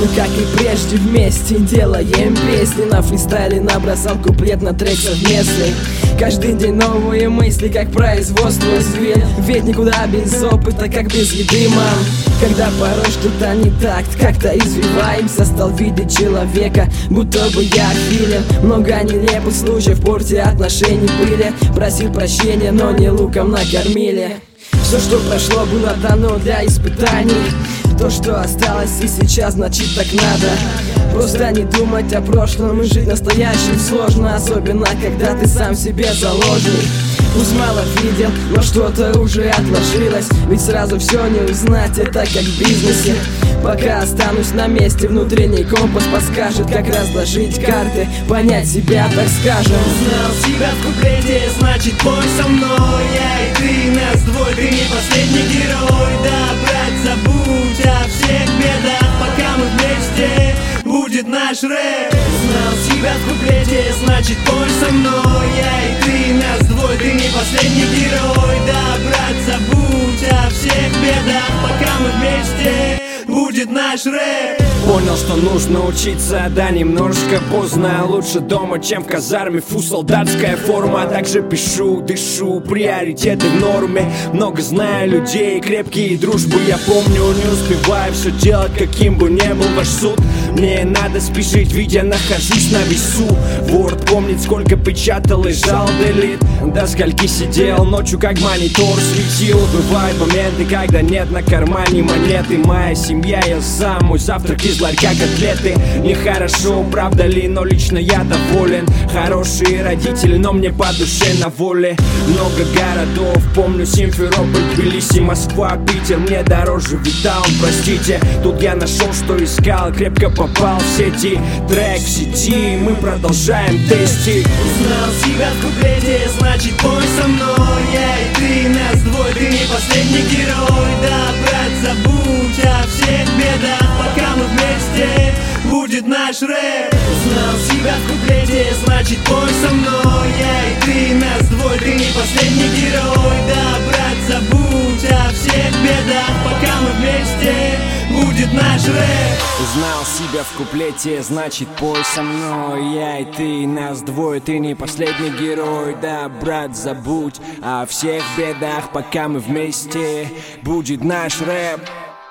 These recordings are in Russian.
как и прежде вместе делаем песни. На фристайле набросал куплет на трек совместный. Каждый день новые мысли, как производство зверь. Ведь никуда без опыта, как без еды, мам. Когда порой что-то не так, как-то извиваемся. Стал видеть человека, будто бы я филин. Много нелепых случаев, в порте отношений были. Просил прощения, но не луком накормили. Все, что прошло, было дано для испытаний. То, что осталось и сейчас, значит так надо. Просто не думать о прошлом и жить настоящим сложно. Особенно, когда ты сам себе заложник. Пусть мало видел, но что-то уже отложилось. Ведь сразу все не узнать, это как в бизнесе. Пока останусь на месте, внутренний компас подскажет, как разложить карты, понять себя, так скажем. Узнал себя в куплете, значит пой со мной. Я и ты, нас двое, ты не последний герой. Да, брать, забудь о всех бедах, пока мы вместе, будет наш рэп. Узнал себя в куплете, значит пой со мной. Я и ты, нас двое, ты не последний герой. Да, брать, забудь о всех бедах, пока мы вместе, будет наш рэп. Понял, что нужно учиться, да немножко поздно. Лучше дома, чем в казарме, фу, солдатская форма. Также пишу, дышу, приоритеты в норме. Много знаю людей, крепкие дружбы я помню. Не успеваю все делать, каким бы ни был ваш суд. Мне надо спешить, ведь я нахожусь на весу. Word помнит, сколько печатал и жал делит. До скольки сидел ночью, как монитор светил. Бывают моменты, когда нет на кармане монеты. Моя семья, я сам, мой завтрак из ларька котлеты. Нехорошо, правда ли, но лично я доволен. Хорошие родители, но мне по душе на воле. Много городов, помню Симферополь, Тбилиси, Москва, Питер. Мне дороже Витаун, простите. Тут я нашел, что искал, крепко попал в сети. Трек в сети, мы продолжаем тестить. Узнал себя в куплете, значит пой со мной. Я и ты, нас двое, ты не последний герой. Да, брат, забудь о всех бедах, пока мы вместе, будет наш рэп. Узнал себя в куплете, значит пой со мной. Я и ты, нас двое, ты не последний герой. Да, брат, забудь о всех бедах, пока мы вместе, будет наш рэп. Узнал себя в куплете, значит пой со мной. Я и ты, нас двое, ты не последний герой. Да, брат, забудь о всех бедах, пока мы вместе, будет наш рэп.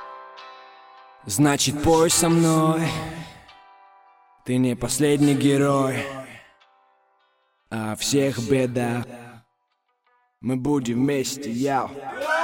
Значит пой со мной. Ты не последний герой. О всех бедах мы будем вместе, яу.